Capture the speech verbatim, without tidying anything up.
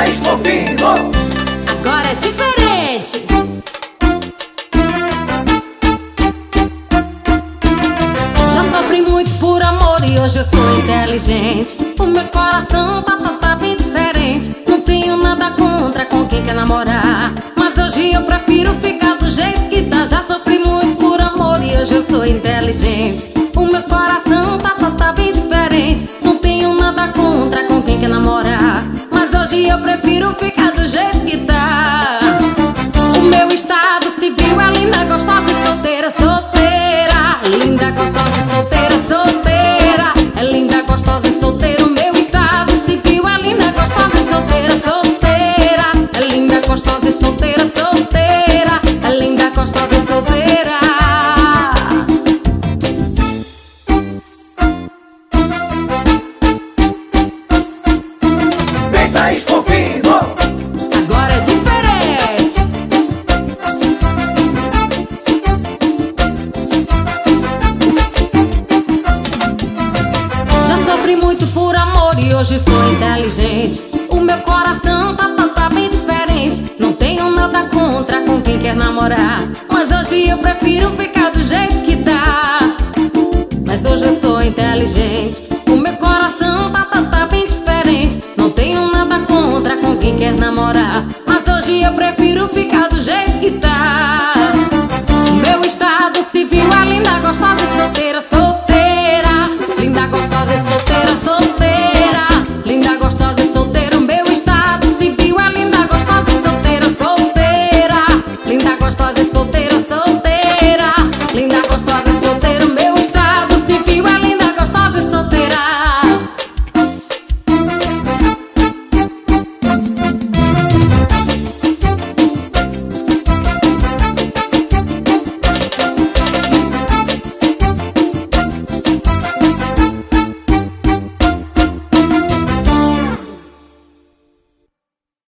Thaís Popinho. Agora é diferente. Já sofri muito por amor e hoje eu sou inteligente. O meu coração tá, tá, tá bem diferente. Não tenho nada contra com quem quer namorar, mas hoje eu prefiro ficar do jeito que tá. Já sofri muito por amor e hoje eu sou inteligente. O meu coração tá, tá, tá bem diferente. Não tenho nada contra com quem quer namorar, mas hoje eu prefiro ficar do jeito que tá. O meu estado civil é linda, gostosa e solteira, solteira. Linda, gostosa e solteira, solteira. É linda, gostosa e solteira. O meu estado civil é linda, gostosa e solteira, solteira. É linda, gostosa e solteira, solteira. É linda, gostosa e solteira. Vem Thaís Popinho. Agora é diferente. Já sofri muito por amor e hoje sou inteligente. O meu coração tá, tá, tá bem diferente. Não tenho nada contra com quem quer namorar, mas hoje eu prefiro ficar do jeito que tá. Mas hoje eu sou inteligente. O meu coração tá, tá, tá bem diferente. Não tenho nada contra com quem quer namorar, mas hoje eu prefiro ficar do jeito que tá. O meu estado civil é linda, gostosa e solteira, solteira. Linda, gostosa e solteira, solteira.